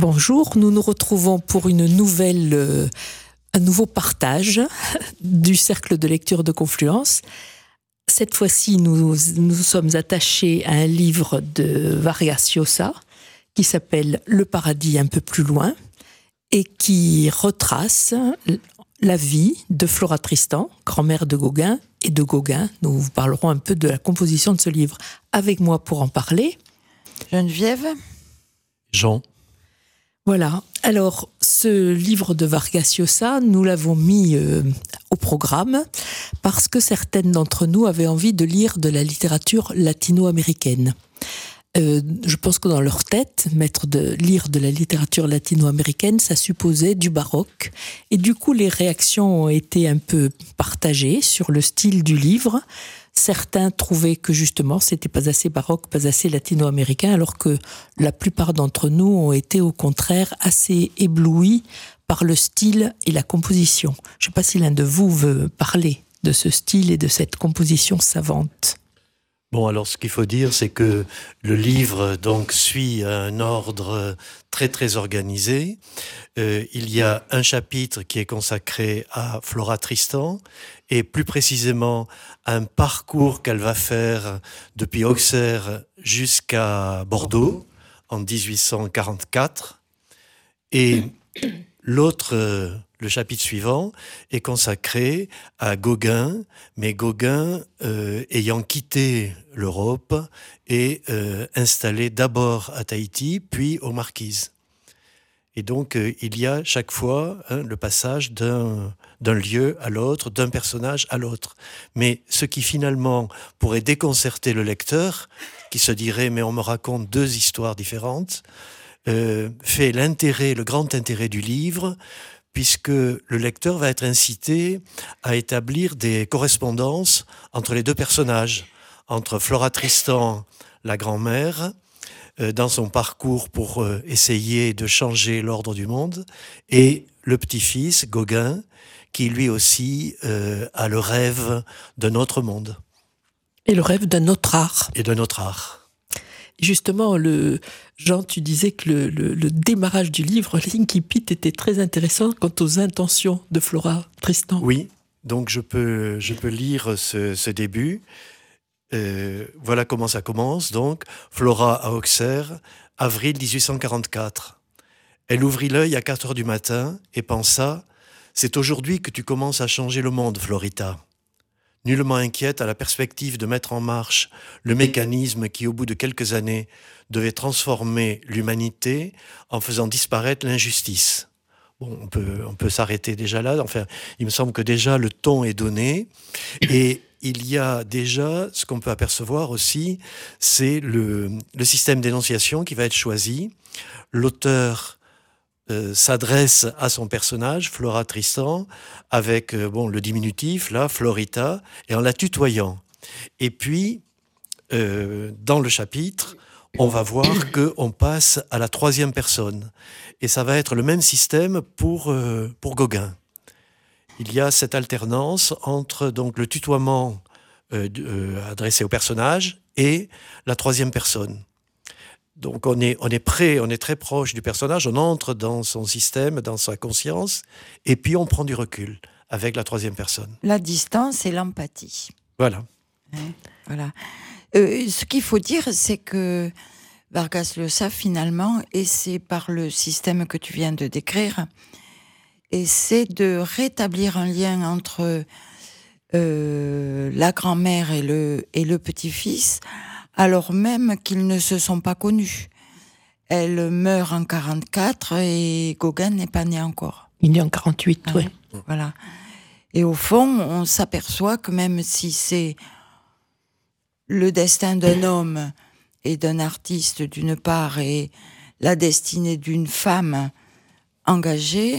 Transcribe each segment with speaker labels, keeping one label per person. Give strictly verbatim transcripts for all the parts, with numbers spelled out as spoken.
Speaker 1: Bonjour, nous nous retrouvons pour une nouvelle, euh, un nouveau partage du cercle de lecture de Confluence. Cette fois-ci, nous nous sommes attachés à un livre de Vargas Llosa qui s'appelle « Le paradis un peu plus loin » et qui retrace la vie de Flora Tristan, grand-mère de Gauguin, et de Gauguin. Nous vous parlerons un peu de la composition de ce livre. Avec moi pour en parler,
Speaker 2: Geneviève.
Speaker 3: Jean.
Speaker 1: Voilà. Alors, ce livre de Vargas Llosa, nous l'avons mis euh, au programme parce que certaines d'entre nous avaient envie de lire de la littérature latino-américaine. Euh, je pense que dans leur tête, mettre de, lire de la littérature latino-américaine, ça supposait du baroque. Et du coup, les réactions ont été un peu partagées sur le style du livre. Certains trouvaient que justement, c'était pas assez baroque, pas assez latino-américain, alors que la plupart d'entre nous ont été au contraire assez éblouis par le style et la composition. Je ne sais pas si l'un de vous veut parler de ce style et de cette composition savante.
Speaker 3: Bon, alors ce qu'il faut dire, c'est que le livre donc suit un ordre très très organisé. Euh, il y a un chapitre qui est consacré à Flora Tristan et plus précisément un parcours qu'elle va faire depuis Auxerre jusqu'à Bordeaux en dix-huit cent quarante-quatre. Et l'autre, le chapitre suivant, est consacré à Gauguin, mais Gauguin euh, ayant quitté l'Europe et euh, installé d'abord à Tahiti, puis aux Marquises. Et donc, euh, il y a chaque fois hein, le passage d'un, d'un lieu à l'autre, d'un personnage à l'autre. Mais ce qui finalement pourrait déconcerter le lecteur, qui se dirait « mais on me raconte deux histoires différentes », euh, fait l'intérêt, le grand intérêt du livre, puisque le lecteur va être incité à établir des correspondances entre les deux personnages, entre Flora Tristan, la grand-mère, euh, dans son parcours pour euh, essayer de changer l'ordre du monde, et le petit-fils, Gauguin, qui lui aussi euh, a le rêve d'un autre monde.
Speaker 1: Et le rêve d'un autre art.
Speaker 3: Et d'un autre art.
Speaker 1: Justement, le, Jean, tu disais que le, le, le démarrage du livre, l'incipit, était très intéressant quant aux intentions de Flora Tristan.
Speaker 3: Oui, donc je peux, je peux lire ce, ce début. Euh, voilà comment ça commence. Donc, Flora à Auxerre, avril dix-huit cent quarante-quatre. Elle ouvrit l'œil à quatre heures du matin et pensa « C'est aujourd'hui que tu commences à changer le monde, Florita ». Nullement inquiète à la perspective de mettre en marche le mécanisme qui, au bout de quelques années, devait transformer l'humanité en faisant disparaître l'injustice. Bon, on peut, on peut s'arrêter déjà là. Enfin, il me semble que déjà le ton est donné. Et il y a déjà, ce qu'on peut apercevoir aussi, c'est le, le système d'énonciation qui va être choisi. L'auteur Euh, s'adresse à son personnage, Flora Tristan, avec euh, bon, le diminutif, là, Florita, et en la tutoyant. Et puis, euh, dans le chapitre, on va voir qu'on passe à la troisième personne. Et ça va être le même système pour, euh, pour Gauguin. Il y a cette alternance entre donc, le tutoiement euh, euh, adressé au personnage et la troisième personne. Donc on est, on est prêt, on est très proche du personnage, on entre dans son système, dans sa conscience, et puis on prend du recul avec la troisième personne.
Speaker 2: La distance et l'empathie.
Speaker 3: Voilà.
Speaker 2: Hein, voilà. Euh, ce qu'il faut dire, c'est que Vargas Llosa, finalement, et c'est par le système que tu viens de décrire, essaie de rétablir un lien entre euh, la grand-mère et le, et le petit-fils, alors même qu'ils ne se sont pas connus. Elle meurt en quarante-quatre et Gauguin n'est pas né encore.
Speaker 1: Il est en quarante-huit,
Speaker 2: ah,
Speaker 1: oui.
Speaker 2: Voilà. Et au fond, on s'aperçoit que même si c'est le destin d'un homme et d'un artiste d'une part et la destinée d'une femme engagée,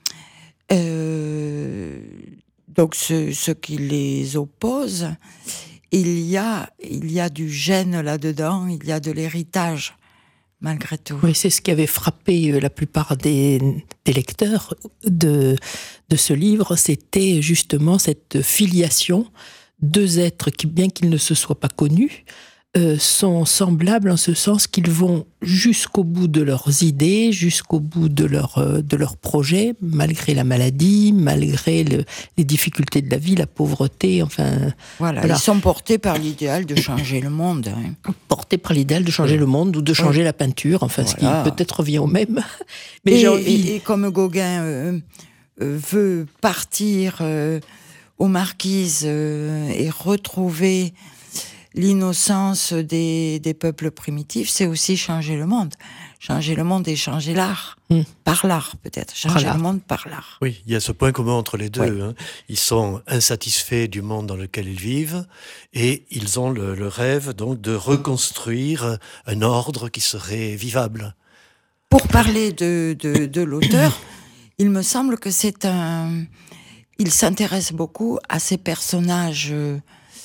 Speaker 2: euh, donc ce, ce qui les oppose, il y a, il y a du gène là-dedans, il y a de l'héritage, malgré tout.
Speaker 1: Oui, c'est ce qui avait frappé la plupart des, des lecteurs de, de ce livre, c'était justement cette filiation, deux êtres qui, bien qu'ils ne se soient pas connus, euh, sont semblables en ce sens qu'ils vont jusqu'au bout de leurs idées, jusqu'au bout de leur, euh, de leurs projets, malgré la maladie, malgré le, les difficultés de la vie, la pauvreté, enfin...
Speaker 2: Voilà, voilà. Ils sont portés par l'idéal de changer le monde. Hein.
Speaker 1: Portés par l'idéal de changer oui. le monde ou de changer oui. la peinture, enfin, voilà. ce qui peut-être revient au même. Mais
Speaker 2: et,
Speaker 1: j'ai envie...
Speaker 2: et, et comme Gauguin euh, euh, veut partir euh, aux Marquises euh, et retrouver... l'innocence des, des peuples primitifs, c'est aussi changer le monde. Changer le monde et changer l'art. Mmh. Par l'art, peut-être. Changer par le monde par l'art.
Speaker 3: Oui, il y a ce point commun entre les deux. Oui. Hein. Ils sont insatisfaits du monde dans lequel ils vivent et ils ont le, le rêve donc de reconstruire un ordre qui serait vivable.
Speaker 2: Pour parler de, de, de l'auteur, il me semble que c'est un... Il s'intéresse beaucoup à ces personnages... Euh,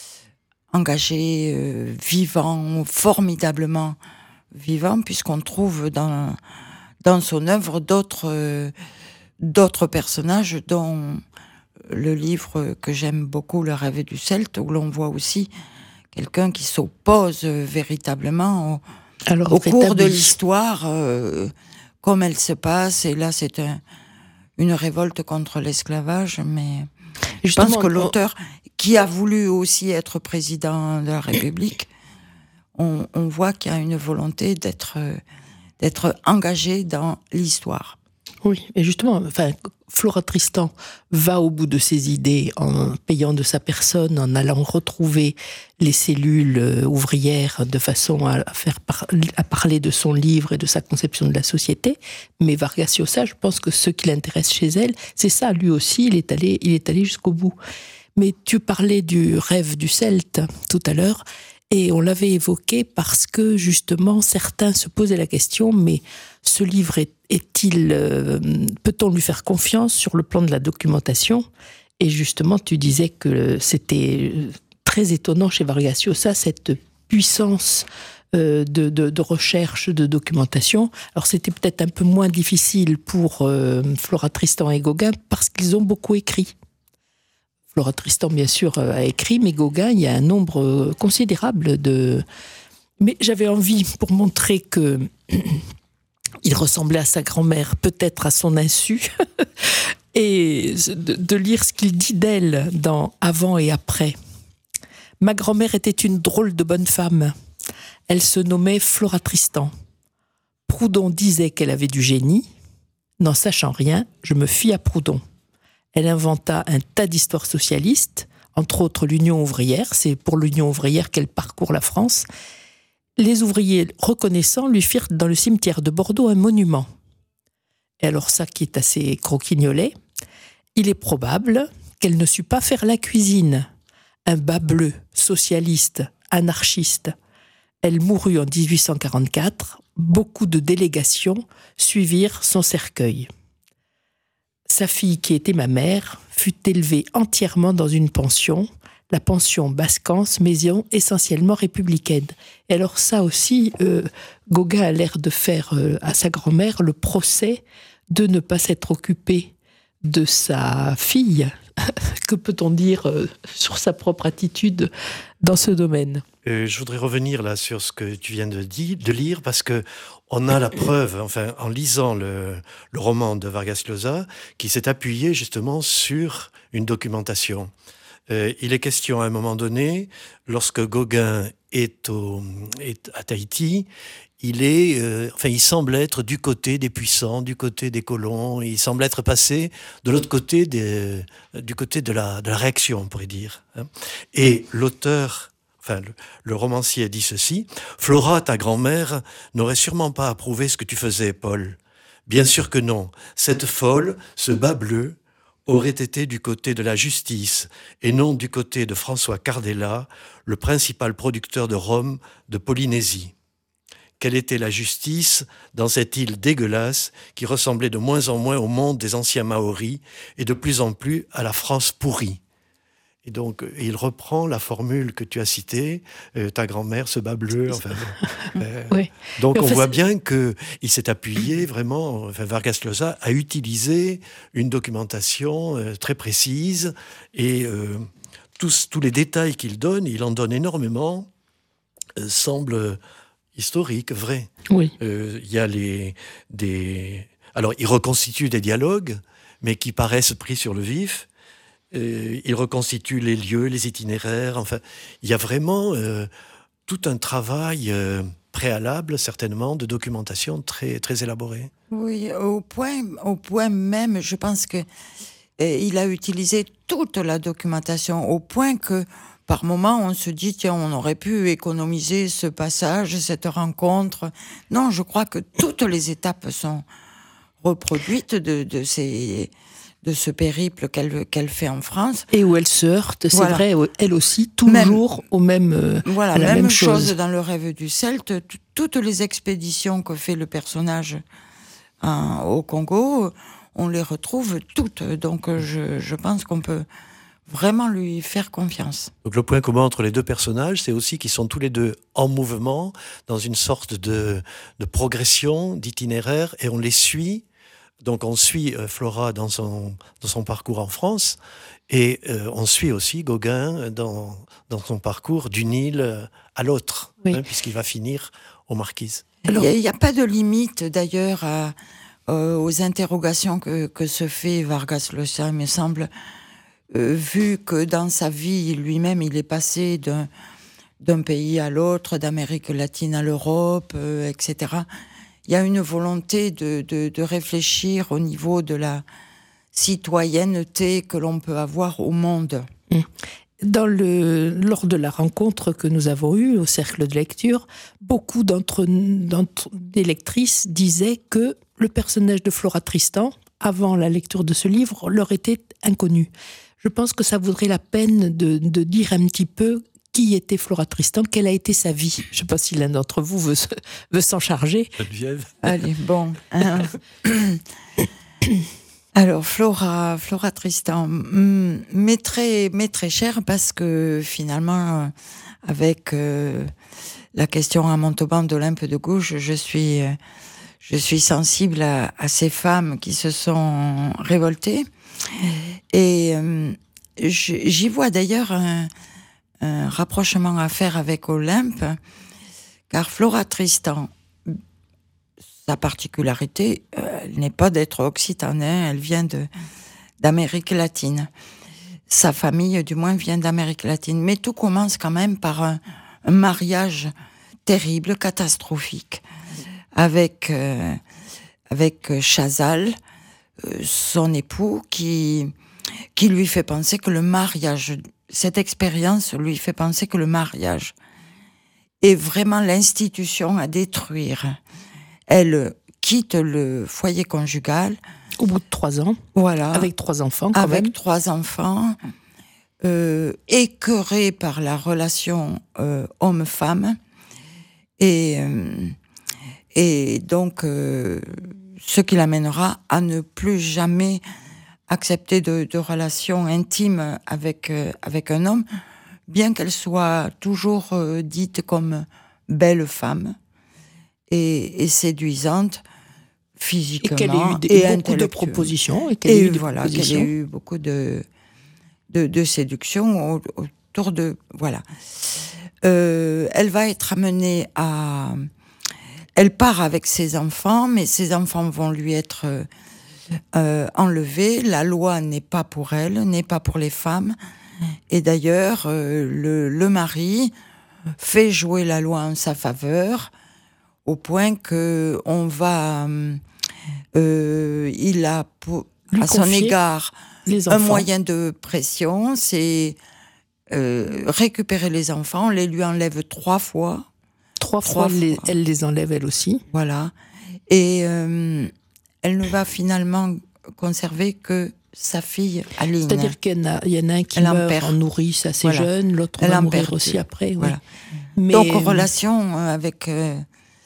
Speaker 2: engagé, euh, vivant, formidablement vivant, puisqu'on trouve dans, dans son œuvre d'autres, euh, d'autres personnages, dont le livre que j'aime beaucoup, Le rêve du Celte, où l'on voit aussi quelqu'un qui s'oppose euh, véritablement au, Alors, au cours de l'histoire, euh, comme elle se passe, et là c'est un, une révolte contre l'esclavage, mais... Je pense que l'auteur, qui a voulu aussi être président de la République, on, on voit qu'il y a une volonté d'être, d'être engagé dans l'histoire.
Speaker 1: Oui, et justement, enfin, Flora Tristan va au bout de ses idées en payant de sa personne, en allant retrouver les cellules ouvrières de façon à faire par, à parler de son livre et de sa conception de la société. Mais Vargas Llosa, je pense que ce qui l'intéresse chez elle, c'est ça. Lui aussi, il est allé, il est allé jusqu'au bout. Mais tu parlais du rêve du Celte tout à l'heure, et on l'avait évoqué parce que justement certains se posaient la question, mais ce livre est, est-il, euh, peut-on lui faire confiance sur le plan de la documentation ? Et justement, tu disais que c'était très étonnant chez Vargas Llosa, cette puissance euh, de, de, de recherche, de documentation. Alors c'était peut-être un peu moins difficile pour euh, Flora Tristan et Gauguin parce qu'ils ont beaucoup écrit. Flora Tristan, bien sûr, a écrit, mais Gauguin, il y a un nombre considérable de... Mais j'avais envie, pour montrer que il ressemblait à sa grand-mère, peut-être à son insu, et de, de lire ce qu'il dit d'elle dans Avant et Après. Ma grand-mère était une drôle de bonne femme. Elle se nommait Flora Tristan. Proudhon disait qu'elle avait du génie. N'en sachant rien, je me fie à Proudhon. Elle inventa un tas d'histoires socialistes, entre autres l'Union ouvrière. C'est pour l'Union ouvrière qu'elle parcourt la France. Les ouvriers reconnaissants lui firent dans le cimetière de Bordeaux un monument. Et alors ça qui est assez croquignolet, il est probable qu'elle ne sut pas faire la cuisine. Un bas bleu, socialiste, anarchiste. Elle mourut en dix-huit cent quarante-quatre. Beaucoup de délégations suivirent son cercueil. Sa fille, qui était ma mère, fut élevée entièrement dans une pension, la pension Bascance, maison essentiellement républicaine. Et alors ça aussi, euh, Gauguin a l'air de faire euh, à sa grand-mère le procès de ne pas s'être occupé de sa fille. Que peut-on dire euh, sur sa propre attitude dans ce domaine ?
Speaker 3: euh, Je voudrais revenir là sur ce que tu viens de, dire, de lire, parce que on a la preuve, enfin, en lisant le, le roman de Vargas Llosa, qui s'est appuyé justement sur une documentation. Euh, il est question à un moment donné, lorsque Gauguin est, au, est à Tahiti, il est, euh, enfin, il semble être du côté des puissants, du côté des colons. Il semble être passé de l'autre côté, des, du côté de la, de la réaction, on pourrait dire. Et l'auteur, enfin, le, le romancier dit ceci: Flora, ta grand-mère, n'aurait sûrement pas approuvé ce que tu faisais, Paul. Bien sûr que non. Cette folle, ce bas bleu, aurait été du côté de la justice et non du côté de François Cardella, le principal producteur de rhum de Polynésie. Quelle était la justice dans cette île dégueulasse qui ressemblait de moins en moins au monde des anciens Maoris et de plus en plus à la France pourrie. Et donc, il reprend la formule que tu as citée, euh, ta grand-mère, ce bas bleu. Enfin, euh, oui. Donc, on voit bien qu'il s'est appuyé vraiment, enfin, Vargas Llosa a utilisé une documentation euh, très précise et euh, tous, tous les détails qu'il donne, il en donne énormément. euh, semblent historiques, vraies.
Speaker 1: Oui.
Speaker 3: Euh, Il y a les, des... Alors, ils reconstituent des dialogues, mais qui paraissent pris sur le vif. Euh, ils reconstituent les lieux, les itinéraires. Enfin, il y a vraiment euh, tout un travail euh, préalable, certainement, de documentation très, très élaboré.
Speaker 2: Oui, au point, au point même, je pense que euh, il a utilisé toute la documentation, au point que par moment, on se dit, tiens, on aurait pu économiser ce passage, cette rencontre. Non, je crois que toutes les étapes sont reproduites de, de, ces, de ce périple qu'elle, qu'elle fait en France.
Speaker 1: Et où elle se heurte, c'est
Speaker 2: Voilà.
Speaker 1: vrai, elle aussi, toujours même, au même, euh,
Speaker 2: voilà,
Speaker 1: à la
Speaker 2: même,
Speaker 1: même
Speaker 2: chose.
Speaker 1: chose.
Speaker 2: Dans Le Rêve du Celte, t- toutes les expéditions que fait le personnage en, au Congo, on les retrouve toutes. Donc je, je pense qu'on peut vraiment lui faire confiance.
Speaker 3: Donc le point commun entre les deux personnages, c'est aussi qu'ils sont tous les deux en mouvement, dans une sorte de, de progression, d'itinéraire, et on les suit. Donc on suit euh, Flora dans son, dans son parcours en France, et euh, on suit aussi Gauguin dans, dans son parcours d'une île à l'autre,
Speaker 1: oui.
Speaker 3: hein, puisqu'il va finir aux Marquises.
Speaker 2: Alors, il n'y a, a pas de limite d'ailleurs à, euh, aux interrogations que, que se fait Vargas Llosa, il me semble. Euh, vu que dans sa vie, lui-même, il est passé d'un, d'un pays à l'autre, d'Amérique latine à l'Europe, euh, et cetera. Il y a une volonté de, de, de réfléchir au niveau de la citoyenneté que l'on peut avoir au monde.
Speaker 1: Dans le, lors de la rencontre que nous avons eue au cercle de lecture, beaucoup d'entre, d'entre des lectrices disaient que le personnage de Flora Tristan, avant la lecture de ce livre, leur était inconnu. Je pense que ça vaudrait la peine de, de dire un petit peu qui était Flora Tristan, quelle a été sa vie. Je ne sais pas si l'un d'entre vous veut, veut s'en charger.
Speaker 3: Geneviève.
Speaker 2: Allez, bon. Hein. Alors, Flora, Flora Tristan, m'est très, m'est très chère parce que finalement, avec euh, la question à Montauban d'Olympe de Gouges, je suis, je suis sensible à, à ces femmes qui se sont révoltées. Et euh, j'y vois d'ailleurs un, un rapprochement à faire avec Olympe, car Flora Tristan, sa particularité, euh, elle n'est pas d'être occitanaine, elle vient de, d'Amérique latine. Sa famille, du moins, vient d'Amérique latine. Mais tout commence quand même par un, un mariage terrible, catastrophique, avec, euh, avec Chazal, euh, son époux, qui, qui lui fait penser que le mariage, cette expérience lui fait penser que le mariage est vraiment l'institution à détruire. Elle quitte le foyer conjugal.
Speaker 1: Au bout de trois ans.
Speaker 2: Voilà.
Speaker 1: Avec trois enfants, quand
Speaker 2: avec
Speaker 1: même.
Speaker 2: trois enfants. Euh, écœurée par la relation euh, homme-femme. Et, euh, et donc, euh, ce qui l'amènera à ne plus jamais accepter de, de relations intimes avec, euh, avec un homme, bien qu'elle soit toujours euh, dite comme belle femme. Et, et séduisante physiquement
Speaker 1: et qu'elle ait eu des,
Speaker 2: et
Speaker 1: beaucoup de propositions et qu'elle
Speaker 2: et
Speaker 1: ait eu des
Speaker 2: voilà
Speaker 1: propositions.
Speaker 2: qu'elle ait eu beaucoup de de, de séduction autour de voilà. Euh, elle va être amenée à elle part avec ses enfants, mais ses enfants vont lui être euh, enlevés. La loi n'est pas pour elle, n'est pas pour les femmes. Et d'ailleurs, euh, le, le mari fait jouer la loi en sa faveur, au point que on va, euh, il a pour, à son égard un moyen de pression, c'est euh, récupérer les enfants, on les lui enlève trois fois.
Speaker 1: Trois, trois fois, fois. Les, elle les enlève elle aussi.
Speaker 2: Voilà. Et euh, elle ne va finalement conserver que sa fille Aline.
Speaker 1: C'est-à-dire qu'il y en a, il y en a un qui elle meurt en, en nourrice assez voilà. jeune, l'autre elle va mourir perdu. Aussi après.
Speaker 2: Voilà.
Speaker 1: Oui.
Speaker 2: Mais, donc, relation avec euh,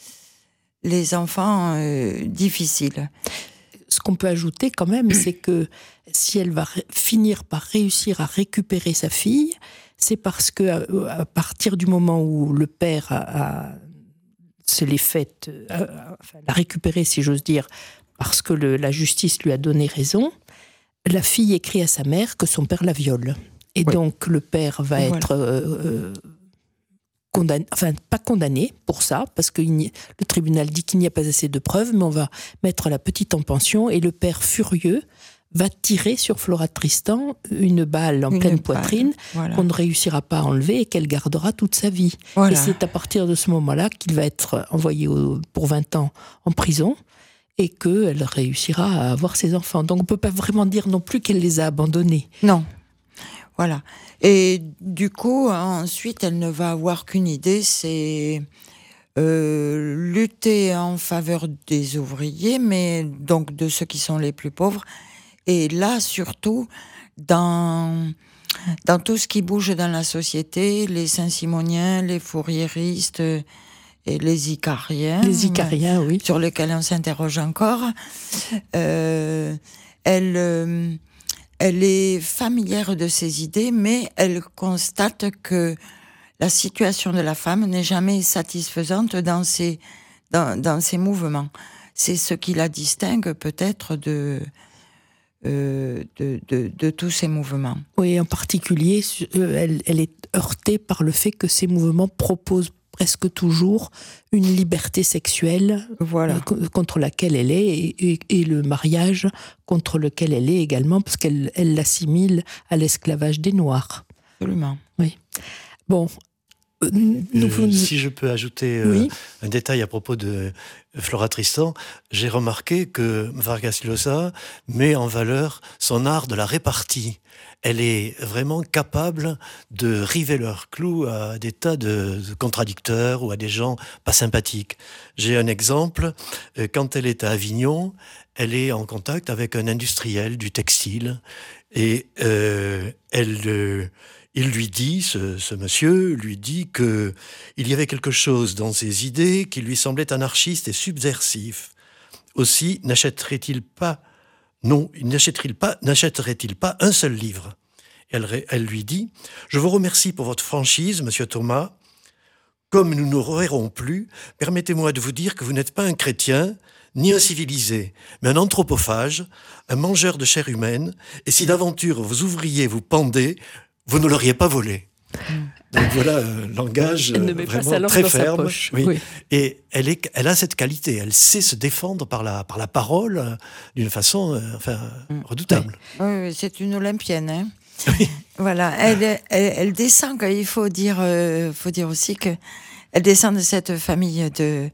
Speaker 2: les enfants euh, difficiles.
Speaker 1: Ce qu'on peut ajouter quand même, c'est que si elle va ré- finir par réussir à récupérer sa fille, c'est parce que à, à partir du moment où le père a, a se l'est fait, a, enfin, l'a récupérée, si j'ose dire, parce que le, la justice lui a donné raison, la fille écrit à sa mère que son père la viole. Et oui. donc le père va voilà. être euh, condamné, enfin pas condamné pour ça, parce que il n'y, le tribunal dit qu'il n'y a pas assez de preuves, mais on va mettre la petite en pension, et le père furieux va tirer sur Flora Tristan une balle en
Speaker 2: Une
Speaker 1: pleine
Speaker 2: balle,
Speaker 1: poitrine
Speaker 2: voilà.
Speaker 1: qu'on ne réussira pas à enlever et qu'elle gardera toute sa vie.
Speaker 2: Voilà.
Speaker 1: Et c'est à partir de ce moment-là qu'il va être envoyé au, pour vingt ans en prison et qu'elle réussira à avoir ses enfants. Donc on ne peut pas vraiment dire non plus qu'elle les a abandonnés.
Speaker 2: Non. Voilà. Et du coup, ensuite, elle ne va avoir qu'une idée, c'est euh, lutter en faveur des ouvriers, mais donc de ceux qui sont les plus pauvres. Et là, surtout, dans, dans tout ce qui bouge dans la société, les Saint-Simoniens, les Fourieristes et les Icariens,
Speaker 1: Les Icariens, oui.
Speaker 2: sur lesquels on s'interroge encore, euh, elle, euh, elle est familière de ces idées, mais elle constate que la situation de la femme n'est jamais satisfaisante dans ces, dans, dans ces mouvements. C'est ce qui la distingue peut-être de... Euh, de, de, de tous ces mouvements.
Speaker 1: Oui, en particulier, euh, elle, elle est heurtée par le fait que ces mouvements proposent presque toujours une liberté sexuelle
Speaker 2: Voilà.
Speaker 1: euh, contre laquelle elle est, et, et, et le mariage contre lequel elle est également, parce qu'elle elle l'assimile à l'esclavage des Noirs.
Speaker 2: Absolument.
Speaker 1: Oui. Bon. Euh, nous,
Speaker 3: euh, si je peux ajouter euh,
Speaker 1: oui.
Speaker 3: un détail à propos de Flora Tristan, j'ai remarqué que Vargas Llosa met en valeur son art de la répartie. Elle est vraiment capable de river leur clou à des tas de, de contradicteurs ou à des gens pas sympathiques. J'ai un exemple, quand elle est à Avignon, elle est en contact avec un industriel du textile et euh, elle... Euh, Il lui dit, ce, ce monsieur lui dit que il y avait quelque chose dans ses idées qui lui semblait anarchiste et subversif. Aussi, n'achèterait-il pas, non, n'achèterait-il pas, n'achèterait-il pas un seul livre ? Elle, elle lui dit, je vous remercie pour votre franchise, monsieur Thomas. Comme nous ne nous reverrons plus, permettez-moi de vous dire que vous n'êtes pas un chrétien, ni un civilisé, mais un anthropophage, un mangeur de chair humaine, et si d'aventure vos ouvriers vous pendaient, vous ne l'auriez pas volé. Donc voilà un langage
Speaker 1: elle ne met
Speaker 3: vraiment
Speaker 1: pas sa langue
Speaker 3: très
Speaker 1: dans
Speaker 3: ferme.
Speaker 1: sa poche.
Speaker 3: Oui.
Speaker 1: Oui.
Speaker 3: Et elle, est, elle a cette qualité, elle sait se défendre par la, par la parole euh, d'une façon euh, enfin, redoutable.
Speaker 2: Oui, oui, c'est une olympienne. Hein.
Speaker 3: Oui.
Speaker 2: Voilà, elle, elle, elle descend, il faut dire, euh, faut dire aussi que elle descend de cette famille de...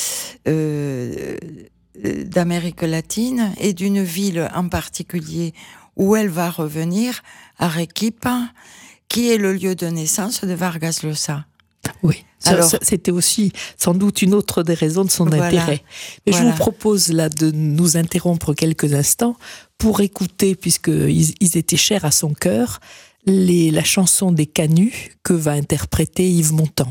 Speaker 2: Euh, d'Amérique latine et d'une ville en particulier où elle va revenir, Arequipa, qui est le lieu de naissance de Vargas Llosa.
Speaker 1: Oui, ça,
Speaker 2: Alors,
Speaker 1: ça, c'était aussi sans doute une autre des raisons de son
Speaker 2: voilà,
Speaker 1: intérêt. Mais
Speaker 2: voilà.
Speaker 1: je vous propose là de nous interrompre quelques instants pour écouter, puisqu'ils ils étaient chers à son cœur, les, la chanson des Canuts que va interpréter Yves Montand.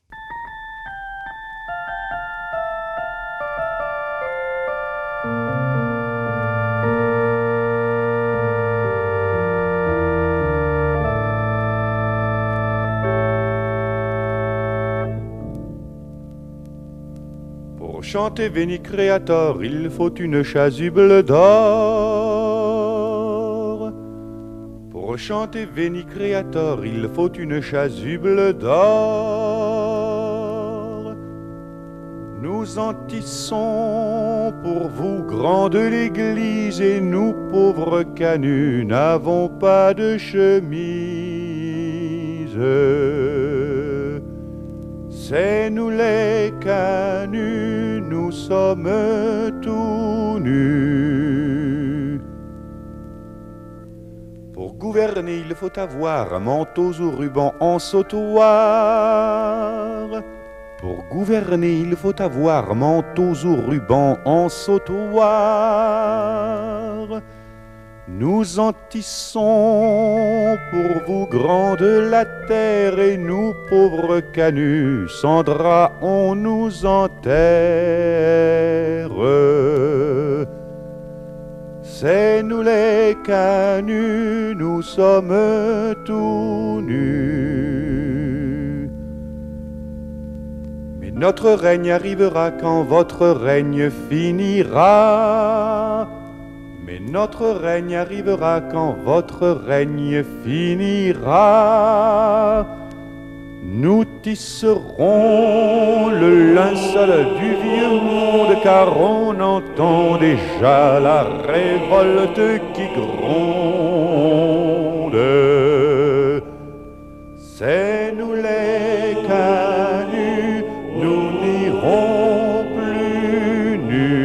Speaker 4: Pour chanter Veni Creator, il faut une chasuble d'or. Pour chanter Veni Creator, il faut une chasuble d'or. Nous en tissons pour vous, grands de l'église, et nous, pauvres canuts, n'avons pas de chemise. C'est nous les canuts, nous sommes tout nus. Pour gouverner, il faut avoir manteaux ou rubans en sautoir. Pour gouverner, il faut avoir manteaux ou rubans en sautoir. Nous en tissons pour vous, grands de la terre, et nous, pauvres canuts, sans drap, on nous enterre. C'est nous les canuts, nous sommes tout nus. Mais notre règne arrivera quand votre règne finira. Mais notre règne arrivera quand votre règne finira. Nous tisserons le linceul du vieux monde, car on entend déjà la révolte qui gronde. C'est nous les canuts, nous n'irons plus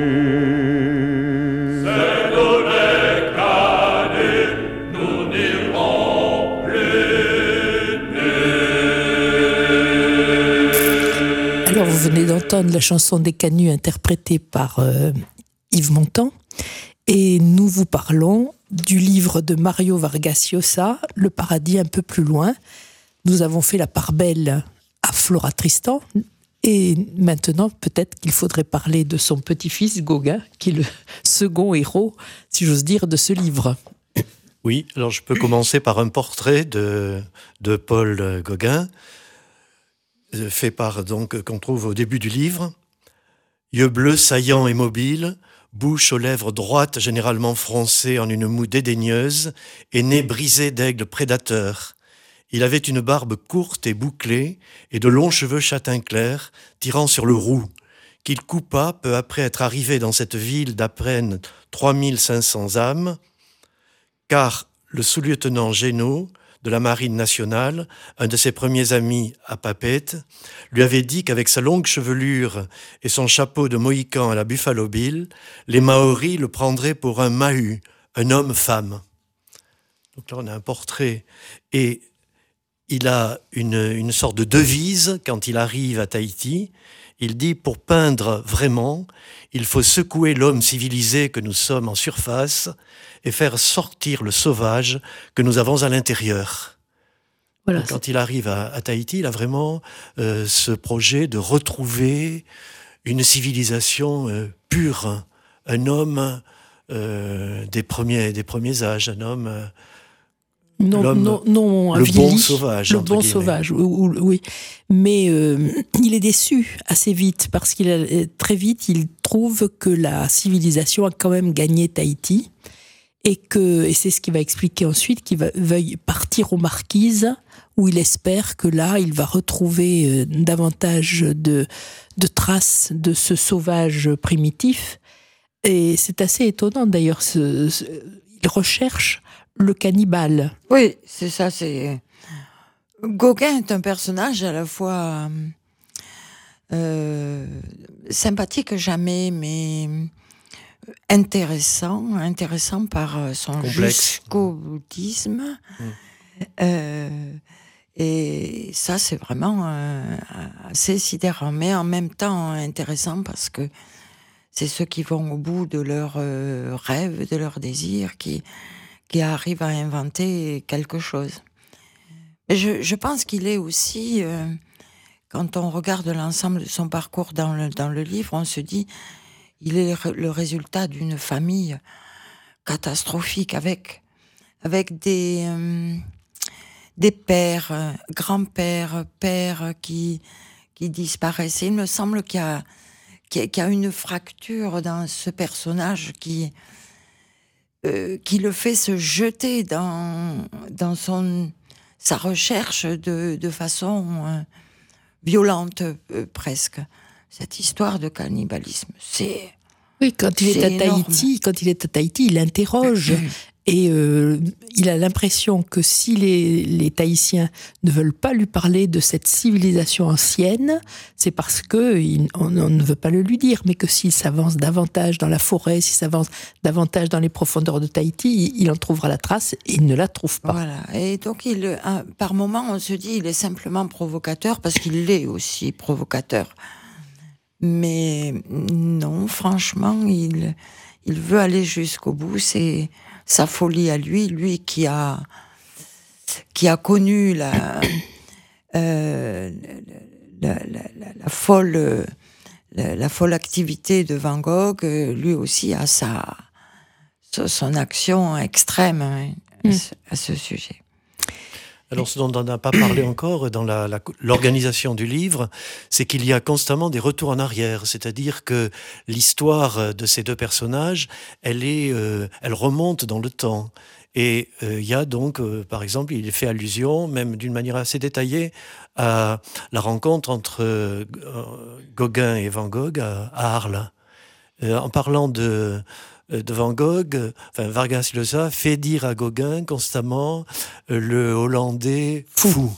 Speaker 4: nus.
Speaker 5: C'est nous les canuts, nous n'irons plus nus.
Speaker 1: Alors vous venez d'entendre la chanson des Canuts interprétée par euh, Yves Montand, et nous vous parlons du livre de Mario Vargas Llosa, Le paradis un peu plus loin. Nous avons fait la part belle à Flora Tristan, et maintenant peut-être qu'il faudrait parler de son petit-fils Gauguin, qui est le second héros, si j'ose dire, de ce livre.
Speaker 3: Oui, alors je peux commencer par un portrait de, de Paul Gauguin, fait par, donc, qu'on trouve au début du livre. Yeux bleus saillants et mobiles, bouche aux lèvres droites généralement froncées en une moue dédaigneuse, et nez brisé d'aigle prédateur. Il avait une barbe courte et bouclée, et de longs cheveux châtain clair, tirant sur le roux, qu'il coupa peu après être arrivé dans cette ville d'à peine trois mille cinq cents âmes, car le sous-lieutenant Génaud, de la Marine nationale, un de ses premiers amis à Papeete, lui avait dit qu'avec sa longue chevelure et son chapeau de mohican à la Buffalo Bill, les Maoris le prendraient pour un Mahu, un homme-femme. Donc là, on a un portrait, et il a une, une sorte de devise quand il arrive à Tahiti. Il dit, pour peindre vraiment, il faut secouer l'homme civilisé que nous sommes en surface et faire sortir le sauvage que nous avons à l'intérieur. Voilà, quand c'est... il arrive à, à Tahiti, il a vraiment euh, ce projet de retrouver une civilisation euh, pure, un homme euh, des, premiers, des premiers âges, un homme... Euh,
Speaker 1: Non, non, non,
Speaker 3: le
Speaker 1: avilie,
Speaker 3: bon sauvage.
Speaker 1: Le bon guillemets. sauvage, oui. Mais euh, il est déçu assez vite, parce qu'il a, très vite, il trouve que la civilisation a quand même gagné Tahiti, et que, et c'est ce qu'il va expliquer ensuite, qu'il va veuille partir aux Marquises, où il espère que là, il va retrouver euh, davantage de, de traces de ce sauvage primitif. Et c'est assez étonnant d'ailleurs, ce, ce, il recherche le cannibale.
Speaker 2: Oui, c'est ça, c'est... Gauguin est un personnage à la fois euh, sympathique jamais, mais intéressant, intéressant par son jusqu'au bouddhisme. Mmh. Euh, et ça, c'est vraiment euh, assez sidérant, mais en même temps intéressant parce que c'est ceux qui vont au bout de leurs euh, rêves, de leurs désirs, qui... qui arrive à inventer quelque chose. Je, je pense qu'il est aussi, euh, quand on regarde l'ensemble de son parcours dans le, dans le livre, on se dit, il est le résultat d'une famille catastrophique, avec, avec des, euh, des pères, euh, grands-pères, pères qui, qui disparaissent. Et il me semble qu'il y a, qu'il y a une fracture dans ce personnage qui... Euh, qui le fait se jeter dans, dans son, sa recherche de, de façon euh, violente, euh, presque. Cette histoire de cannibalisme, c'est...
Speaker 1: Oui, quand il est, est à Tahiti, quand il est à Tahiti, il interroge et euh, il a l'impression que si les, les Tahitiens ne veulent pas lui parler de cette civilisation ancienne, c'est parce que il, on, on ne veut pas le lui dire, mais que s'il s'avance davantage dans la forêt, s'il s'avance davantage dans les profondeurs de Tahiti, il, il en trouvera la trace et il ne la trouve pas.
Speaker 2: Voilà. Et donc, il, par moments, on se dit, il est simplement provocateur parce qu'il l'est aussi provocateur. Mais non, franchement, il, il veut aller jusqu'au bout. C'est sa folie à lui, lui qui a, qui a connu la, euh, la, la, la, la folle, la, la folle activité de Van Gogh. Lui aussi a sa, son action extrême hein, mmh. à, ce, à ce sujet.
Speaker 3: Alors, ce dont on n'a pas parlé encore dans la, la, l'organisation du livre, c'est qu'il y a constamment des retours en arrière. C'est-à-dire que l'histoire de ces deux personnages, elle, est, euh, elle remonte dans le temps. Et il euh, y a donc, euh, par exemple, il fait allusion, même d'une manière assez détaillée, à la rencontre entre euh, Gauguin et Van Gogh à, à Arles. Euh, en parlant de, de Van Gogh, enfin, Vargas Llosa fait dire à Gauguin constamment euh, le Hollandais fou. fou.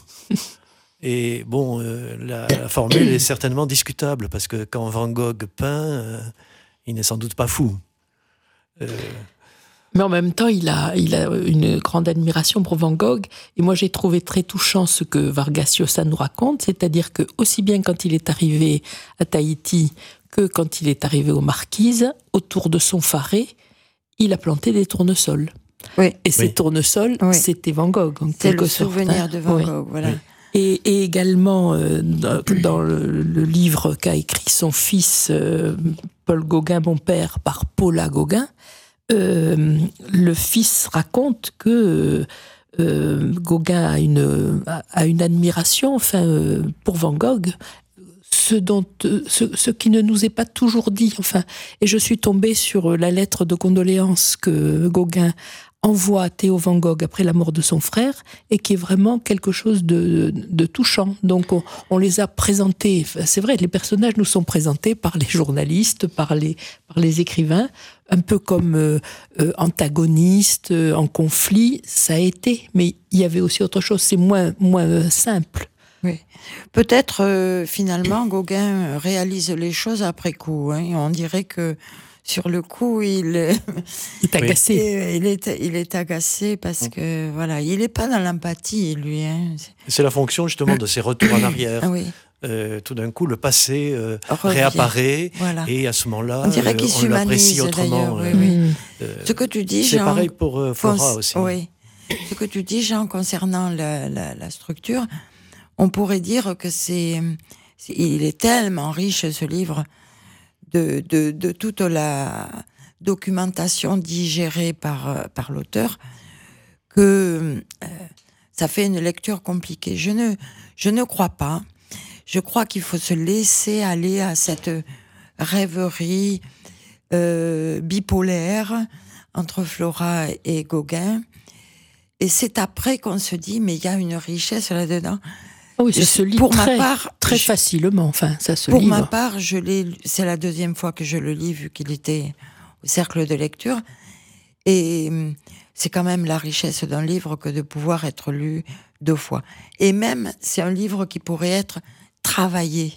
Speaker 3: Et bon, euh, la, la formule est certainement discutable, parce que quand Van Gogh peint, euh, il n'est sans doute pas fou. Euh...
Speaker 1: Mais en même temps, il a, il a une grande admiration pour Van Gogh. Et moi, j'ai trouvé très touchant ce que Vargas Llosa nous raconte, c'est-à-dire que aussi bien quand il est arrivé à Tahiti que quand il est arrivé aux Marquises, autour de son faré, il a planté des tournesols.
Speaker 2: Oui.
Speaker 1: Et ces
Speaker 3: oui.
Speaker 1: tournesols, oui. c'était Van Gogh. En
Speaker 2: C'est le
Speaker 1: sorte,
Speaker 2: souvenir
Speaker 1: hein.
Speaker 2: de Van
Speaker 1: oui.
Speaker 2: Gogh, voilà.
Speaker 3: Oui.
Speaker 1: Et, et également, euh, dans, dans le, le livre qu'a écrit son fils, euh, Paul Gauguin, mon père, par Paula Gauguin, euh, le fils raconte que euh, Gauguin a une, a une admiration enfin, euh, pour Van Gogh, ce, dont, ce, ce qui ne nous est pas toujours dit. Enfin, et je suis tombée sur la lettre de condoléances que Gauguin envoie à Theo Van Gogh après la mort de son frère, et qui est vraiment quelque chose de, de touchant. Donc on, on les a présentés, c'est vrai, les personnages nous sont présentés par les journalistes, par les, par les écrivains, un peu comme euh, euh, antagonistes, euh, en conflit, ça a été, mais il y avait aussi autre chose, c'est moins, moins euh, simple.
Speaker 2: Oui. Peut-être, euh, finalement, Gauguin réalise les choses après coup. Hein. On dirait que sur le coup, il,
Speaker 1: il est agacé.
Speaker 2: Oui. Il, est, il est agacé parce que, voilà, il n'est pas dans l'empathie, lui. Hein.
Speaker 3: C'est la fonction, justement, de ces retours en arrière.
Speaker 2: Ah oui.
Speaker 3: Euh, tout d'un coup, le passé euh, réapparaît, voilà. Et à ce moment-là,
Speaker 2: on, dirait qu'il
Speaker 3: euh, on l'apprécie autrement.
Speaker 2: Oui, oui.
Speaker 3: Euh,
Speaker 2: ce que tu dis,
Speaker 3: c'est
Speaker 2: Jean,
Speaker 3: pareil pour euh, Flora
Speaker 2: cons-
Speaker 3: aussi.
Speaker 2: Oui. Ce que tu dis, Jean, concernant la, la, la structure, on pourrait dire que c'est, c'est, il est tellement riche, ce livre, de, de, de toute la documentation digérée par, par l'auteur, que euh, ça fait une lecture compliquée. Je ne, je ne crois pas. Je crois qu'il faut se laisser aller à cette rêverie euh, bipolaire entre Flora et Gauguin. Et c'est après qu'on se dit, mais il y a une richesse là-dedans.
Speaker 1: Oui, ça se lit
Speaker 2: pour
Speaker 1: très,
Speaker 2: ma part,
Speaker 1: très
Speaker 2: je,
Speaker 1: facilement. Enfin, ça se
Speaker 2: pour
Speaker 1: livre.
Speaker 2: ma part, je l'ai, c'est la deuxième fois que je le lis, vu qu'il était au cercle de lecture. Et c'est quand même la richesse d'un livre que de pouvoir être lu deux fois. Et même, c'est un livre qui pourrait être travaillé.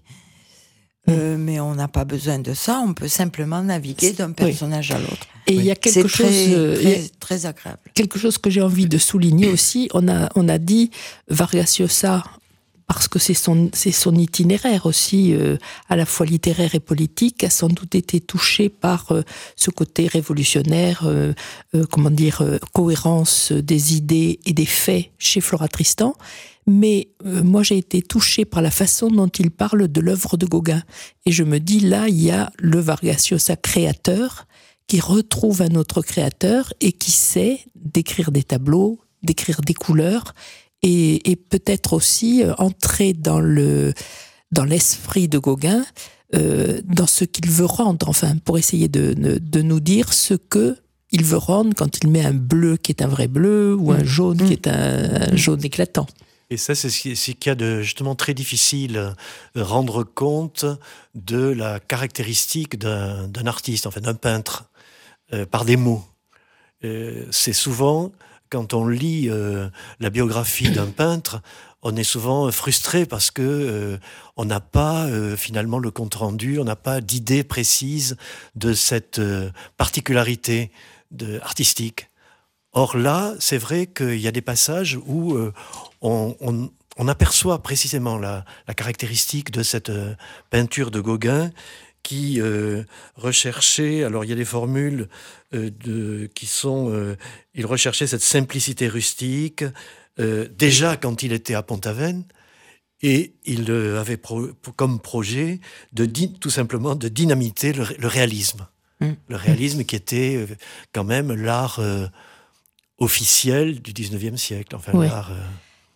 Speaker 2: Euh, mais on n'a pas besoin de ça, on peut simplement naviguer d'un personnage
Speaker 1: oui.
Speaker 2: à l'autre.
Speaker 1: Et il oui. y a quelque
Speaker 2: c'est
Speaker 1: chose,
Speaker 2: très,
Speaker 1: euh,
Speaker 2: très,
Speaker 1: y a
Speaker 2: très agréable.
Speaker 1: Quelque chose que j'ai envie de souligner aussi, on a, on a dit Vargas Llosa, parce que c'est son, c'est son itinéraire aussi, euh, à la fois littéraire et politique, a sans doute été touché par euh, ce côté révolutionnaire, euh, euh, comment dire, euh, cohérence des idées et des faits chez Flora Tristan. Mais euh, moi, j'ai été touchée par la façon dont il parle de l'œuvre de Gauguin. Et je me dis, là, il y a le Vargas Llosa créateur qui retrouve un autre créateur et qui sait décrire des tableaux, décrire des couleurs et, et peut-être aussi euh, entrer dans, le, dans l'esprit de Gauguin, euh, dans ce qu'il veut rendre, enfin, pour essayer de, de, de nous dire ce que il veut rendre quand il met un bleu qui est un vrai bleu ou un jaune mmh. qui est un, un jaune éclatant.
Speaker 3: Et ça, c'est ce qu'il y a de justement très difficile, de rendre compte de la caractéristique d'un, d'un artiste, enfin d'un peintre, euh, par des mots. Euh, c'est souvent, quand on lit euh, la biographie d'un peintre, on est souvent frustré parce que euh, on n'a pas euh, finalement le compte-rendu, on n'a pas d'idée précise de cette euh, particularité de, artistique. Or là, c'est vrai qu'il y a des passages où euh, on, on, on aperçoit précisément la, la caractéristique de cette euh, peinture de Gauguin qui euh, recherchait, alors il y a des formules euh, de, qui sont, euh, il recherchait cette simplicité rustique, euh, déjà quand il était à Pont-Aven, et il euh, avait pro, comme projet de tout simplement de dynamiter le, le réalisme. Mmh. Le réalisme qui était euh, quand même l'art... Euh, officiel du dix-neuvième siècle, enfin
Speaker 1: oui.
Speaker 3: l'art... Euh...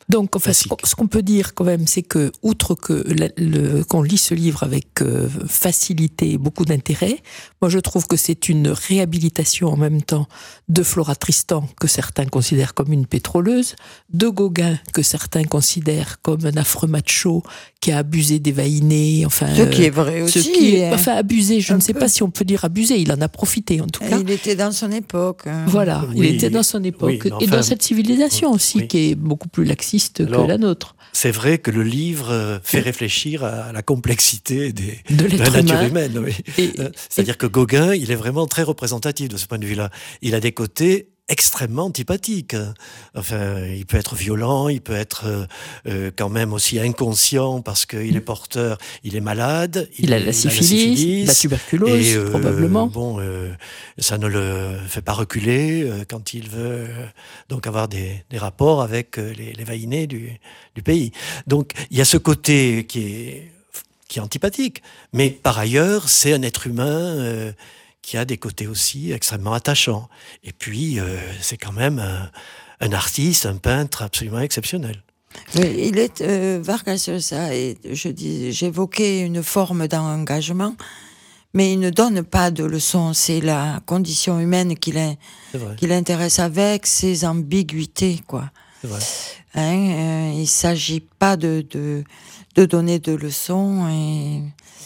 Speaker 1: Donc, enfin, ce qu'on, ce qu'on peut dire quand même, c'est que, outre que le, le, qu'on lit ce livre avec euh, facilité et beaucoup d'intérêt, moi je trouve que c'est une réhabilitation en même temps de Flora Tristan, que certains considèrent comme une pétroleuse, de Gauguin, que certains considèrent comme un affreux macho qui a abusé des vaïnés, enfin...
Speaker 2: Ce qui est vrai aussi.
Speaker 1: Ce qui est, enfin, abusé, je ne sais
Speaker 2: peu.
Speaker 1: pas si on peut dire abusé, il en a profité en tout
Speaker 2: Et
Speaker 1: cas.
Speaker 2: il était dans son époque. Hein.
Speaker 1: Voilà,
Speaker 3: Oui,
Speaker 1: il était dans son époque,
Speaker 3: oui, enfin,
Speaker 1: et dans cette civilisation aussi,
Speaker 3: oui.
Speaker 1: qui est beaucoup plus laxiste
Speaker 3: Alors,
Speaker 1: que la nôtre.
Speaker 3: C'est vrai que le livre fait réfléchir à la complexité des,
Speaker 1: De
Speaker 3: de la
Speaker 1: l'être
Speaker 3: nature
Speaker 1: humain.
Speaker 3: humaine. Oui.
Speaker 1: Et-
Speaker 3: C'est-à-dire que Gauguin, il est vraiment très représentatif de ce point de vue-là. Il a des côtés extrêmement antipathiques. Enfin, il peut être violent, il peut être euh, euh, quand même aussi inconscient parce qu'il est porteur, il est malade.
Speaker 1: Il a la syphilis, la tuberculose,
Speaker 3: et, euh,
Speaker 1: probablement.
Speaker 3: Bon, euh, ça ne le fait pas reculer euh, quand il veut euh, donc avoir des, des rapports avec euh, les, les vaïnés du, du pays. Donc, il y a ce côté qui est, qui est antipathique. Mais par ailleurs, c'est un être humain euh, qui a des côtés aussi extrêmement attachants. Et puis, euh, c'est quand même un, un artiste, un peintre absolument exceptionnel.
Speaker 2: Oui, il est euh, Vargas Llosa, et je dis, j'évoquais une forme d'engagement, mais il ne donne pas de leçons. C'est la condition humaine qui, l'in-
Speaker 3: C'est vrai.
Speaker 2: qui l'intéresse avec ses ambiguïtés, quoi.
Speaker 3: C'est vrai.
Speaker 2: Hein, euh, il ne s'agit pas de, de, de donner de leçons et,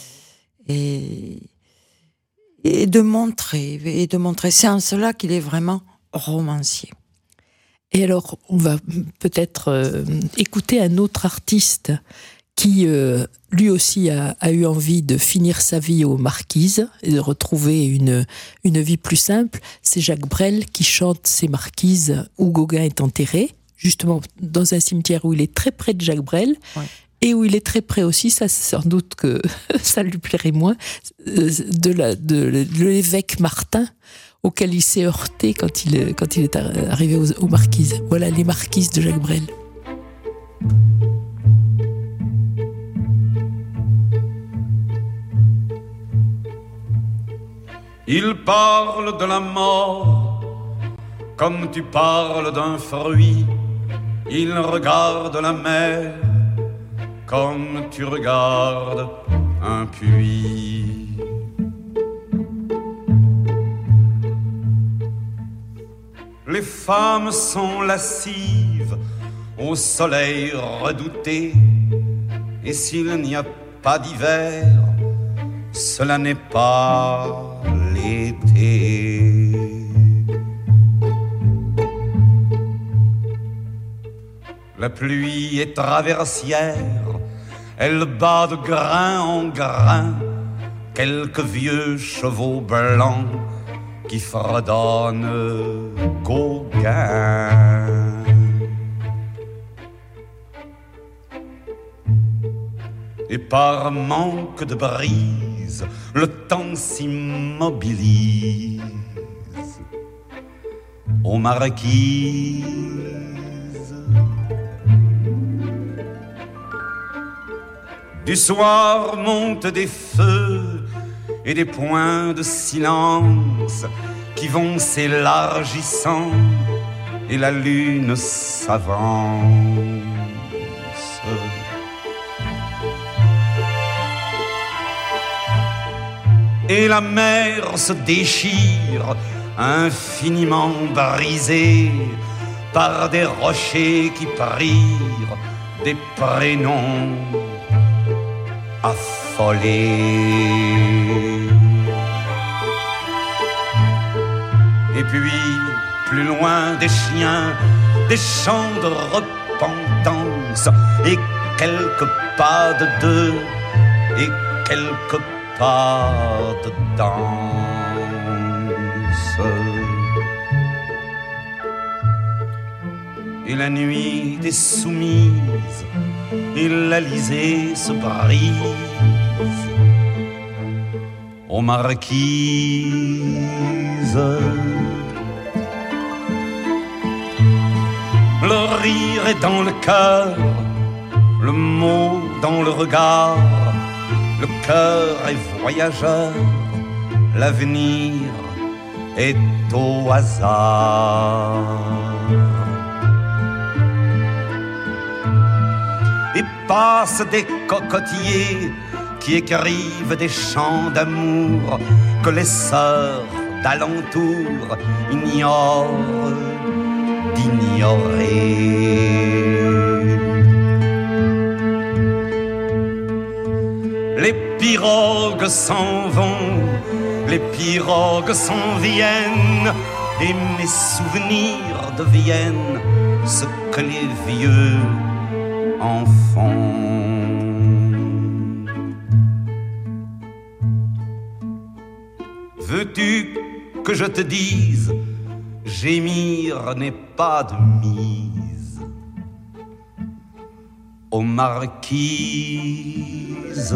Speaker 2: et, et de montrer. Et de montrer. C'est en cela qu'il est vraiment romancier.
Speaker 1: Et alors, on va peut-être euh, écouter un autre artiste qui, euh, lui aussi, a, a eu envie de finir sa vie aux Marquises et de retrouver une, une vie plus simple. C'est Jacques Brel qui chante ses Marquises où Gauguin est enterré, justement dans un cimetière où il est très près de Jacques Brel.
Speaker 2: Ouais.
Speaker 1: Et où il est très près aussi, ça sans doute que ça lui plairait moins, de, la, de, de l'évêque Martin, auquel il s'est heurté quand il, quand il est arrivé aux, aux Marquises. Voilà les Marquises de Jacques Brel.
Speaker 5: Il parle de la mort comme tu parles d'un fruit. Il regarde la mer comme tu regardes un puits. Les femmes sont lascives au soleil redouté, et s'il n'y a pas d'hiver, cela n'est pas l'été. La pluie est traversière, elle bat de grain en grain quelques vieux chevaux blancs qui fredonnent Gauguin. Et par manque de brise, le temps s'immobilise aux Marquises. Du soir montent des feux et des points de silence qui vont s'élargissant, et la lune s'avance. Et la mer se déchire, infiniment brisée par des rochers qui prirent des prénoms affolés. Et puis, plus loin, des chiens, des chants de repentance, et quelques pas de deux, et quelques pas de danse. Et la nuit des soumises, et l'Alizé se brise aux Marquises. Le rire est dans le cœur, le mot dans le regard, le cœur est voyageur, l'avenir est au hasard. passent des cocotiers qui écrivent des chants d'amour que les sœurs d'alentour ignorent d'ignorer. Les pirogues s'en vont, les pirogues s'en viennent, et mes souvenirs deviennent ce que les vieux en font. Veux-tu que je te dise, gémir n'est pas de mise aux marquises.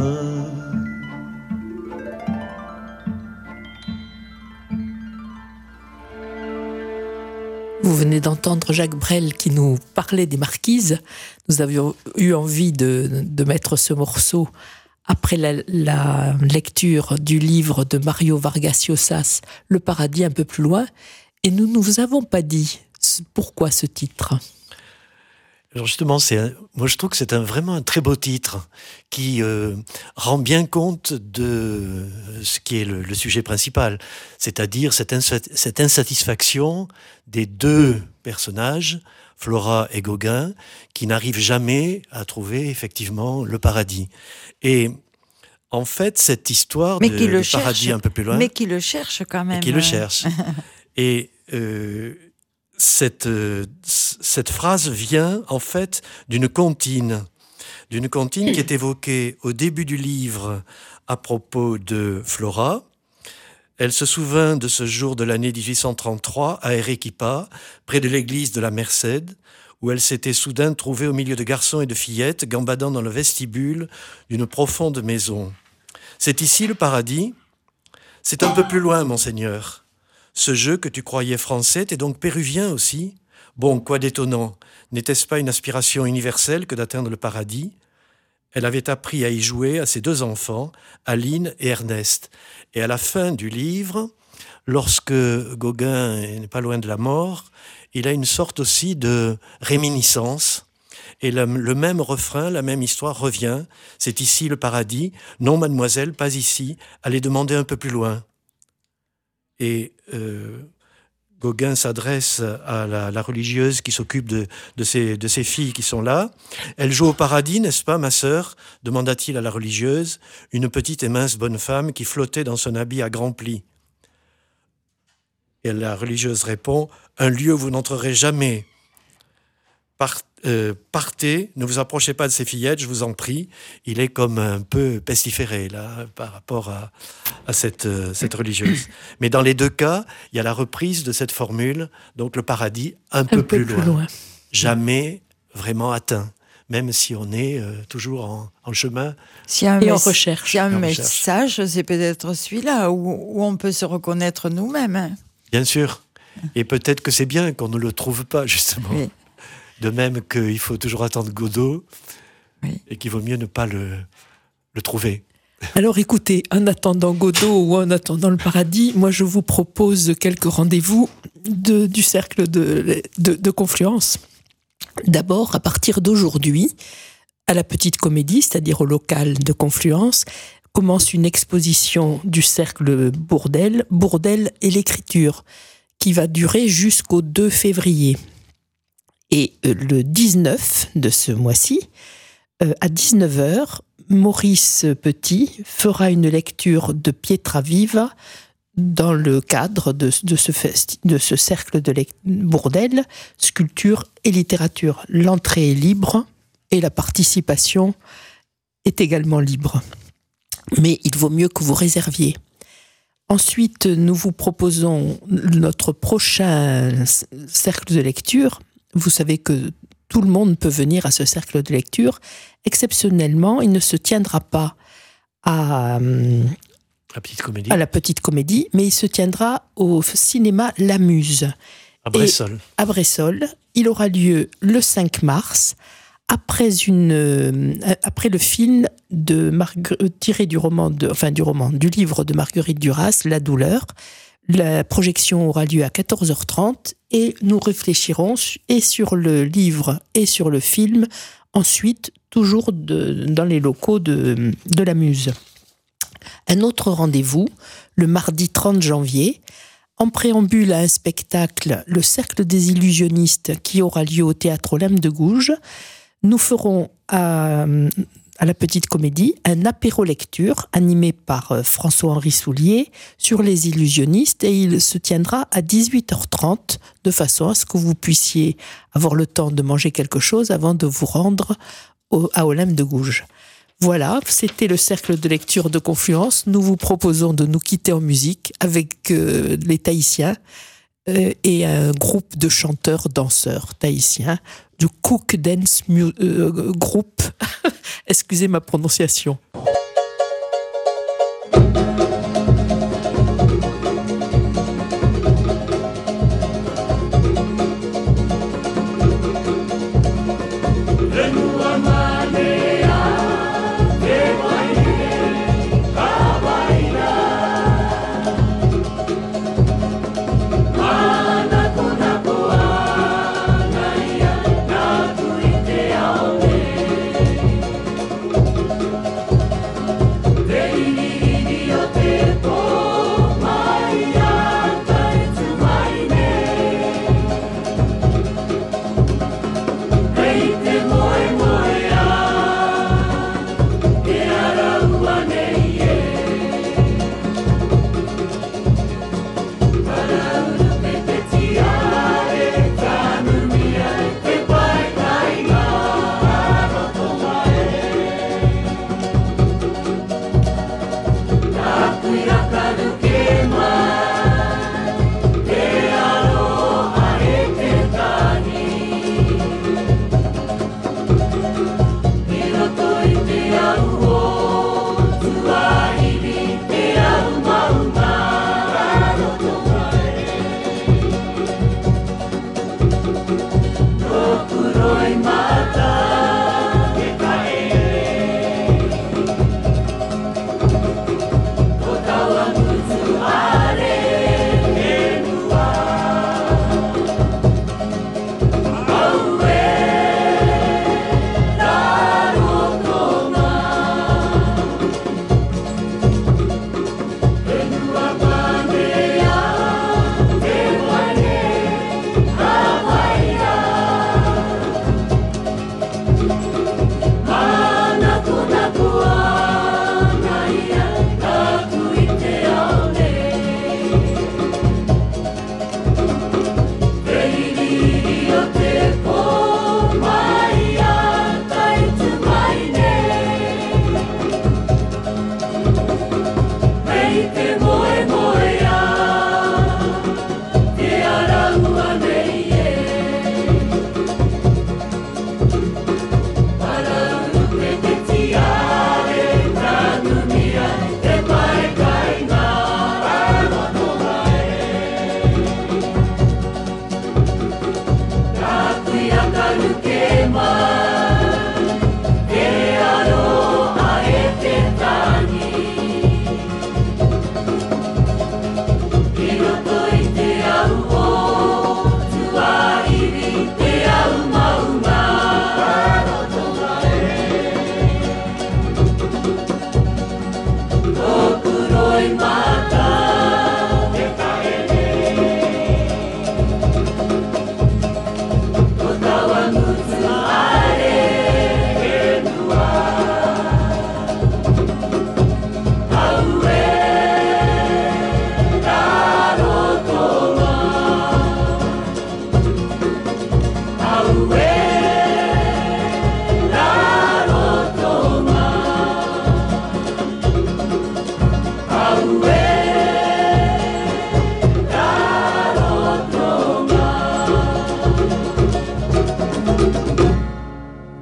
Speaker 1: Vous venez d'entendre Jacques Brel qui nous parlait des marquises. Nous avions eu envie de, de mettre ce morceau après la, la lecture du livre de Mario Vargas Llosa, Le paradis un peu plus loin. Et nous ne vous avons pas dit pourquoi ce titre.
Speaker 3: Alors justement, c'est un, moi je trouve que c'est un, vraiment un très beau titre qui euh, rend bien compte de ce qui est le, le sujet principal, c'est-à-dire cette, insat- cette insatisfaction des deux personnages, Flora et Gauguin, qui n'arrivent jamais à trouver effectivement le paradis. Et en fait, cette histoire
Speaker 2: mais
Speaker 3: de,
Speaker 2: qui le
Speaker 3: du paradis
Speaker 2: cherche,
Speaker 3: un peu plus loin...
Speaker 2: Mais qui le cherche quand même.
Speaker 3: Et qui le cherche. Et... Euh, Cette, euh, cette phrase vient en fait d'une comptine, d'une comptine qui est évoquée au début du livre à propos de Flora. Elle se souvint de ce jour de l'année dix-huit cent trente-trois à Arequipa, près de l'église de la Merced, où elle s'était soudain trouvée au milieu de garçons et de fillettes gambadant dans le vestibule d'une profonde maison. C'est ici le paradis ? C'est un peu plus loin, monseigneur. Ce jeu que tu croyais français était donc péruvien aussi ? Bon, quoi d'étonnant ? N'était-ce pas une aspiration universelle que d'atteindre le paradis ? Elle avait appris à y jouer à ses deux enfants, Aline et Ernest. Et à la fin du livre, lorsque Gauguin n'est pas loin de la mort, il a une sorte aussi de réminiscence. Et le, le même refrain, la même histoire revient. C'est ici le paradis. Non, mademoiselle, pas ici. Allez demander un peu plus loin. Et euh, Gauguin s'adresse à la, la religieuse qui s'occupe de, de, ses, de ses filles qui sont là. « Elle joue au paradis, n'est-ce pas, ma sœur ?» demanda-t-il à la religieuse, une petite et mince bonne femme qui flottait dans son habit à grands plis. Et la religieuse répond « Un lieu où vous n'entrerez jamais. Par, euh, partez, ne vous approchez pas de ces fillettes, je vous en prie. » Il est comme un peu pestiféré là, par rapport à, à cette, euh, cette religieuse. Mais dans les deux cas, il y a la reprise de cette formule, donc le paradis un, un peu, peu plus, plus loin. loin. Jamais vraiment atteint, même si on est euh, toujours en, en chemin
Speaker 2: si un
Speaker 1: et
Speaker 2: mes-
Speaker 1: en recherche.
Speaker 2: Si un
Speaker 3: en
Speaker 2: message,
Speaker 3: recherche.
Speaker 2: c'est peut-être celui-là, où, où on peut se reconnaître nous-mêmes. Hein.
Speaker 3: Bien sûr. Et peut-être que c'est bien qu'on ne le trouve pas, justement. Oui. De même qu'il faut toujours attendre Godot, oui. Et qu'il vaut mieux ne pas le, le trouver.
Speaker 1: Alors écoutez, en attendant Godot ou en attendant le paradis, moi je vous propose quelques rendez-vous de, du cercle de, de, de Confluence. D'abord, à partir d'aujourd'hui, à la Petite Comédie, c'est-à-dire au local de Confluence, commence une exposition du cercle Bourdelle, Bourdelle et l'écriture, qui va durer jusqu'au deux février. Et le dix-neuf de ce mois-ci, euh, à dix-neuf heures, Maurice Petit fera une lecture de Pietra Viva dans le cadre de, de, ce, festi- de ce cercle de lec- Bourdelle, sculpture et littérature. L'entrée est libre et la participation est également libre. Mais il vaut mieux que vous réserviez. Ensuite, nous vous proposons notre prochain cercle de lecture. Vous savez que tout le monde peut venir à ce cercle de lecture. Exceptionnellement, il ne se tiendra pas à,
Speaker 3: la petite comédie.
Speaker 1: à la Petite Comédie, mais il se tiendra au cinéma La Muse.
Speaker 3: À Bressol.
Speaker 1: Et à Bressol. Il aura lieu le cinq mars, après, une, euh, après le film de Margue- tiré du roman, de, enfin du roman, du livre de Marguerite Duras, La douleur. La projection aura lieu à quatorze heures trente et nous réfléchirons et sur le livre et sur le film ensuite toujours de, dans les locaux de, de la Muse. Un autre rendez-vous, le mardi trente janvier, en préambule à un spectacle, le Cercle des illusionnistes, qui aura lieu au Théâtre Olympe de Gouges. Nous ferons à, à la Petite Comédie un apéro-lecture animé par François-Henri Soulier sur les illusionnistes, et il se tiendra à dix-huit heures trente, de façon à ce que vous puissiez avoir le temps de manger quelque chose avant de vous rendre au, à Olympe de Gouges. Voilà, c'était le cercle de lecture de Confluence. Nous vous proposons de nous quitter en musique avec euh, les Tahitiens euh, et un groupe de chanteurs-danseurs tahitiens du Cook Dance Mu- euh, Group. Excusez ma prononciation.